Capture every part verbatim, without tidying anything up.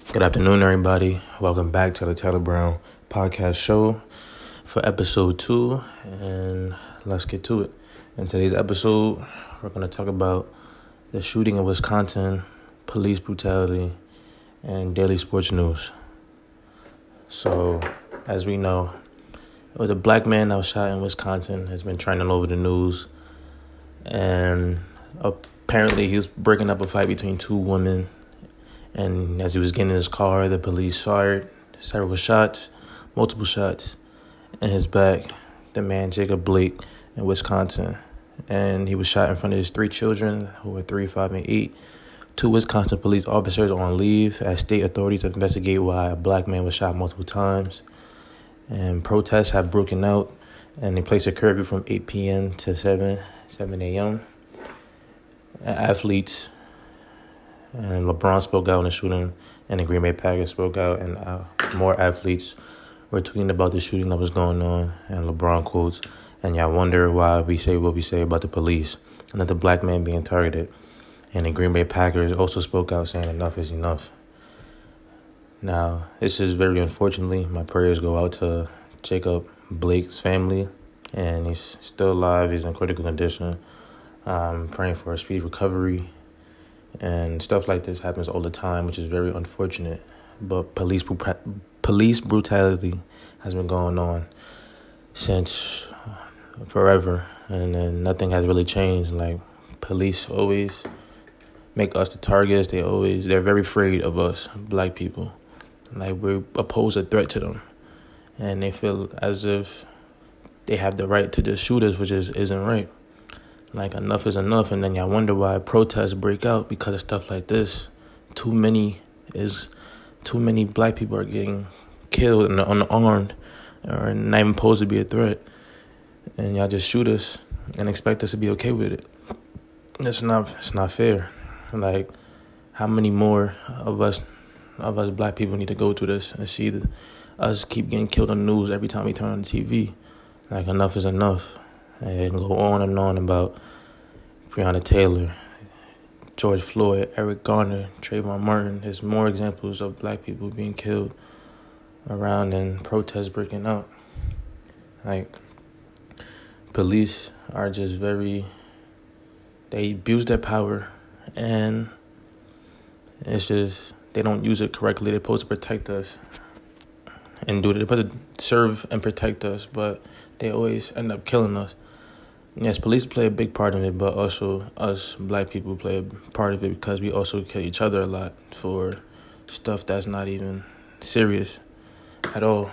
Good afternoon, everybody. Welcome back to the Taylor Brown Podcast Show for episode two, and let's get to it. In today's episode, we're going to talk about the shooting in Wisconsin, police brutality, and daily sports news. So, as we know, it was a black man that was shot in Wisconsin. Has been trending all over the news, and apparently he was breaking up a fight between two women. And as he was getting in his car, the police fired several shots, multiple shots in his back. The man, Jacob Blake, in Wisconsin. And he was shot in front of his three children, who were three, five, and eight. Two Wisconsin police officers on leave as state authorities investigate why a black man was shot multiple times. And protests have broken out, and they placed a curfew from eight p.m. to seven, seven a.m. Athletes and LeBron spoke out in the shooting, and the Green Bay Packers spoke out, and uh, more athletes were tweeting about the shooting that was going on, and LeBron quotes, and y'all wonder why we say what we say about the police, and that the black man being targeted. And the Green Bay Packers also spoke out saying enough is enough. Now, this is very unfortunately, my prayers go out to Jacob Blake's family, and he's still alive, he's in critical condition. I'm praying for a speedy recovery. And stuff like this happens all the time, which is very unfortunate. But police police brutality has been going on since forever, and then nothing has really changed. Like, police always make us the targets. They always they're very afraid of us, black people. Like, we pose a threat to them, and they feel as if they have the right to just shoot us, which is isn't right. Like, enough is enough, and then y'all wonder why protests break out because of stuff like this. Too many is too many black people are getting killed and unarmed, or not even supposed to be a threat, and y'all just shoot us and expect us to be okay with it. It's not it's not fair. Like, how many more of us of us black people need to go through this and see the, us keep getting killed on the news every time we turn on the T V? Like, enough is enough. And go on and on about Breonna Taylor, George Floyd, Eric Garner, Trayvon Martin. There's more examples of black people being killed around and protests breaking out. Like, police are just very, they abuse their power, and it's just, they don't use it correctly. They're supposed to protect us and do it. They're supposed to serve and protect us, but they always end up killing us. Yes, police play a big part in it, but also us black people play a part of it because we also kill each other a lot for stuff that's not even serious at all.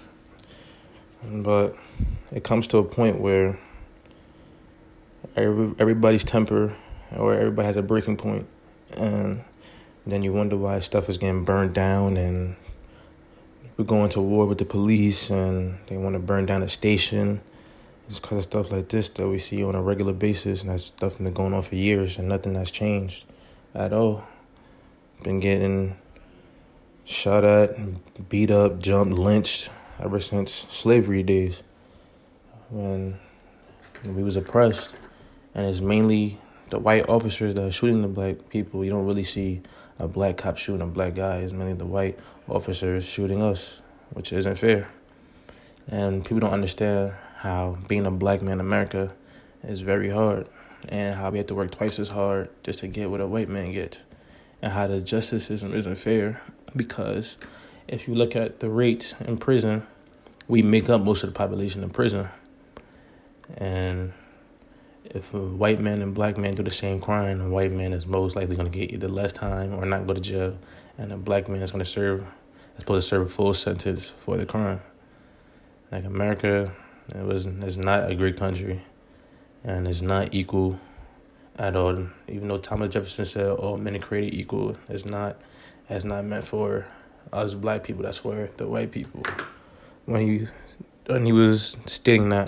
But it comes to a point where every, everybody's temper, or everybody has a breaking point, and then you wonder why stuff is getting burned down, and we're going to war with the police, and they want to burn down a station. It's because of stuff like this that we see on a regular basis, and that's stuff been going on for years, and nothing has changed at all. Been getting shot at, beat up, jumped, lynched ever since slavery days, when we was oppressed. And it's mainly the white officers that are shooting the black people. You don't really see a black cop shooting a black guy. It's mainly the white officers shooting us, which isn't fair. And people don't understand how being a black man in America is very hard, and how we have to work twice as hard just to get what a white man gets, and how the justice system isn't fair, because if you look at the rates in prison, we make up most of the population in prison. And if a white man and black man do the same crime, a white man is most likely going to get either less time or not go to jail, and a black man is going to serve, is supposed to serve a full sentence for the crime. Like, America, it was it's not a great country, and it's not equal at all. Even though Thomas Jefferson said all men are created equal, it's not. It's not meant for us black people. That's for the white people. When he when he was stating that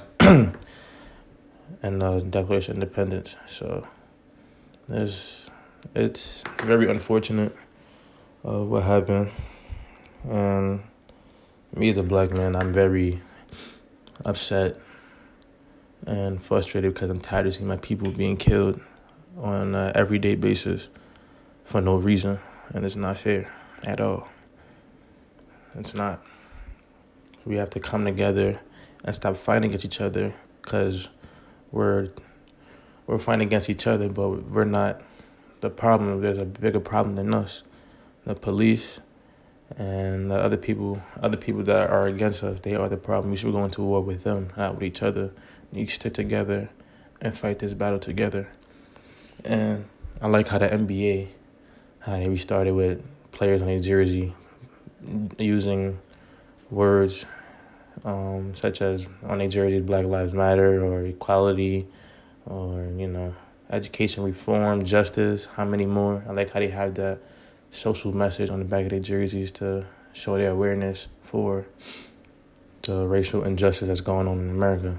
in the Declaration of Independence, so there's it's very unfortunate uh, what happened, and me as a black man, I'm very upset and frustrated because I'm tired of seeing my people being killed on an everyday basis for no reason, and it's not fair at all. It's not. We have to come together and stop fighting against each other, because we're we're fighting against each other, but we're not the problem. There's a bigger problem than us. The police and the other people, other people that are against us, they are the problem. We should go into war with them, not with each other. We need to stick together and fight this battle together. And I like how the N B A, how they restarted with players on their jersey using words um, such as on their jerseys, Black Lives Matter or equality or, you know, education reform, justice, how many more. I like how they have that social message on the back of their jerseys to show their awareness for the racial injustice that's going on in America.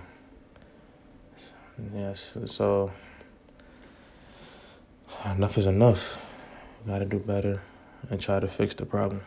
Yes, so enough is enough. We gotta do better and try to fix the problem.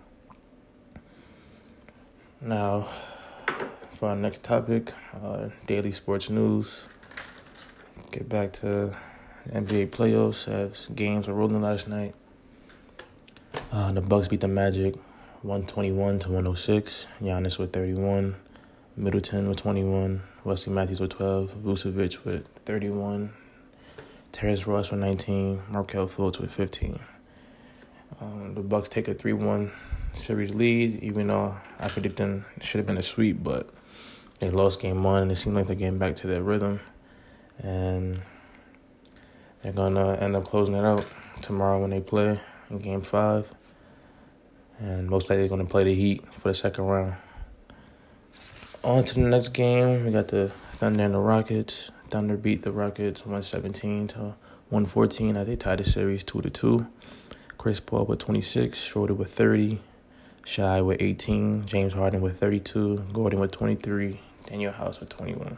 Now, for our next topic, uh, daily sports news. Get back to the N B A playoffs as games were rolling last night. Uh, the Bucks beat the Magic one twenty-one to one oh six. Giannis with thirty-one. Middleton with twenty-one. Wesley Matthews with twelve. Vucevic with thirty-one. Terrence Ross with nineteen. Markelle Fultz with fifteen. Um, the Bucks take a three one series lead, even though I predicted it should have been a sweep, but they lost game one, and it seemed like they're getting back to their rhythm. And they're going to end up closing it out tomorrow when they play in game five. And most likely they're going to play the Heat for the second round. On to the next game. We got the Thunder and the Rockets. Thunder beat the Rockets one seventeen to one fourteen as they tied the series two to two. Chris Paul with twenty-six, Schroeder with thirty, Shai with eighteen, James Harden with thirty-two, Gordon with twenty-three, Daniel House with twenty-one.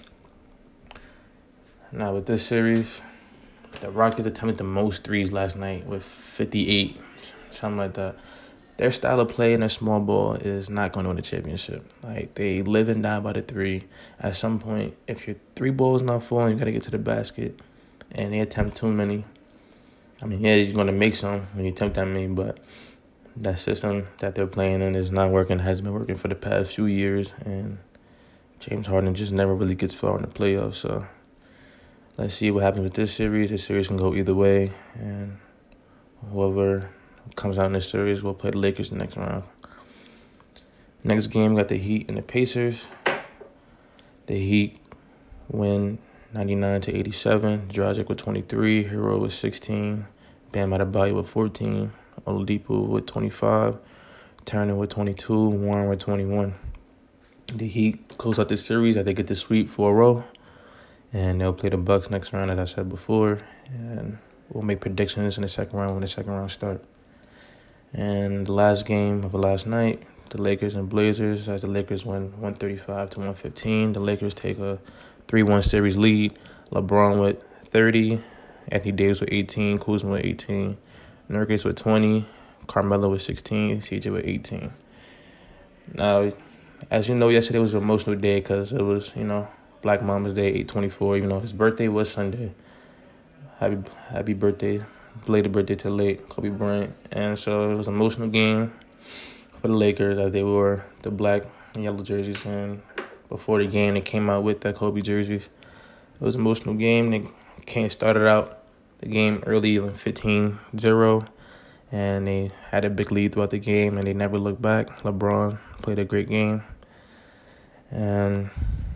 Now with this series, the Rockets attempted the most threes last night with fifty-eight, something like that. Their style of play in a small ball is not going to win the championship. Like, they live and die by the three. At some point, if your three ball is not falling, you got to get to the basket. And they attempt too many. I mean, yeah, you're going to make some when you attempt that many, but that system that they're playing in is not working, has been working for the past few years. And James Harden just never really gets far in the playoffs. So let's see what happens with this series. This series can go either way. And whoever comes out in this series will play the Lakers the next round. Next game, we got the Heat and the Pacers. The Heat win ninety-nine to eighty-seven. Dragic with twenty-three. Hero with sixteen. Bam Adebayo with fourteen. Oladipo with twenty-five. Turner with twenty-two. Warren with twenty-one. The Heat close out this series as they get the sweep four oh. And they'll play the Bucks next round, as I said before. And we'll make predictions in the second round when the second round starts. And the last game of the last night, the Lakers and Blazers, as the Lakers win one thirty-five to one fifteen. The Lakers take a three one series lead. LeBron with thirty, Anthony Davis with eighteen, Kuzma with eighteen, Nurkic with twenty, Carmelo with sixteen, C J with eighteen. Now, as you know, yesterday was an emotional day because it was, you know, Black Mama's Day, eight twenty-four. Even though his birthday was Sunday. Happy happy birthday. Belated birthday to late Kobe Bryant. And so it was an emotional game for the Lakers as they wore the black and yellow jerseys. And before the game, they came out with the Kobe jerseys. It was an emotional game. They came started out the game early, fifteen zero. And they had a big lead throughout the game, and they never looked back. LeBron played a great game. And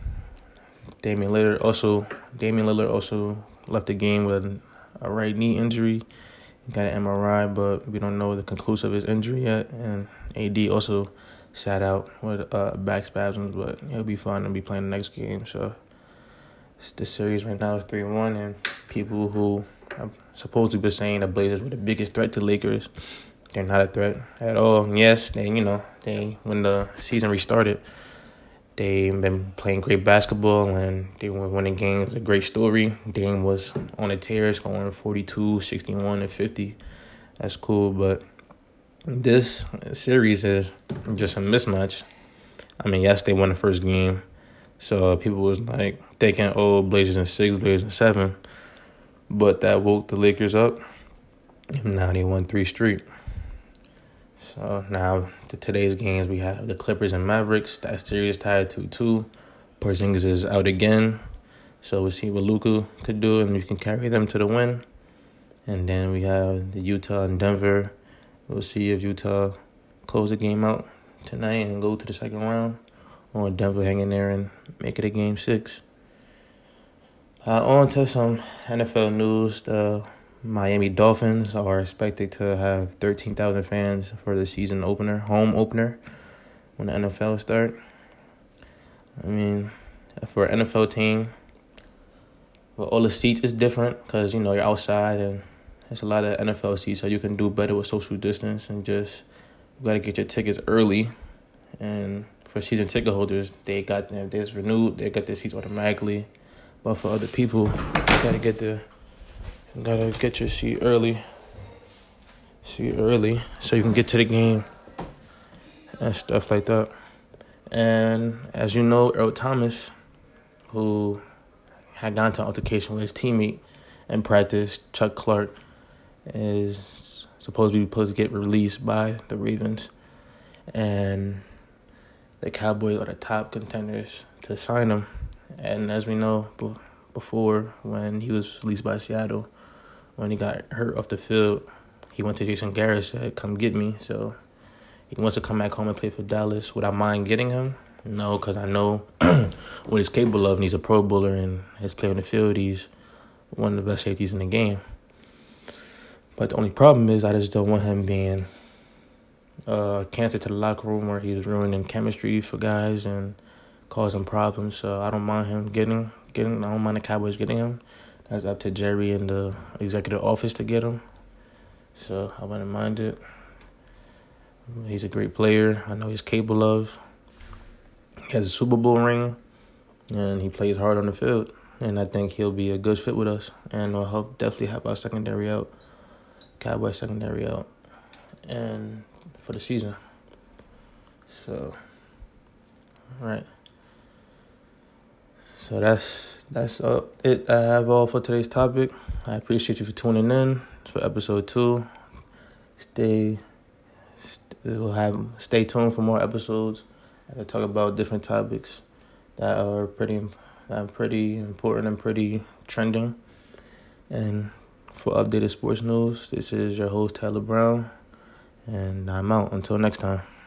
Damian Lillard also, Damian Lillard also left the game with a right knee injury. He got an M R I, but we don't know the conclusive of his injury yet. And A D also sat out with uh, back spasms, but he'll be fine and be playing the next game. So the series right now is three one, and people who have supposedly been saying the Blazers were the biggest threat to Lakers, they're not a threat at all. And yes, they, you know, they when the season restarted, they've been playing great basketball, and they were winning games. A great story. Dame was on a tear, scoring forty-two, sixty-one, and fifty. That's cool, but this series is just a mismatch. I mean, yes, they won the first game, so people was like thinking, oh, Blazers in six, Blazers in seven. But that woke the Lakers up, and now they won three straight. So now to today's games, we have the Clippers and Mavericks. That series tied two two. Porzingis is out again. So we'll see what Luka could do and if he can carry them to the win. And then we have the Utah and Denver. We'll see if Utah close the game out tonight and go to the second round, or Denver hang in there and make it a game six. Uh, on to some N F L news. The Miami Dolphins are expected to have thirteen thousand fans for the season opener, home opener, when the N F L start. I mean, for an N F L team, well, all the seats is different because, you know, you're outside and there's a lot of N F L seats, so you can do better with social distance and just you got to get your tickets early. And for season ticket holders, they got them, they're renewed, they got their seats automatically. But for other people, you gotta get the, you gotta get your seat early, seat early, so you can get to the game and stuff like that. And as you know, Earl Thomas, who had gone to an altercation with his teammate in practice, Chuck Clark, is supposed to be supposed to get released by the Ravens, and the Cowboys are the top contenders to sign him. And as we know before, when he was released by Seattle, when he got hurt off the field, he went to Jason Garrett, said, "Come get me." So he wants to come back home and play for Dallas. Would I mind getting him? No, because I know what he's capable of, and he's a Pro Bowler, and his play on the field, he's one of the best safeties in the game. But the only problem is I just don't want him being uh, cancer to the locker room where he's ruining chemistry for guys and causing problems. So I don't mind him getting, getting. I don't mind the Cowboys getting him. That's up to Jerry and the executive office to get him. So I wouldn't mind it. He's a great player. I know he's capable of. He has a Super Bowl ring, and he plays hard on the field. And I think he'll be a good fit with us, and will help definitely help our secondary out, Cowboy secondary out, and for the season. So, all right. So that's that's uh, it. I have all for today's topic. I appreciate you for tuning in for episode two. Stay. We'll have stay tuned for more episodes. I talk about different topics that are pretty that are pretty important and pretty trending. And for updated sports news, this is your host Tyler Brown, and I'm out. Until next time.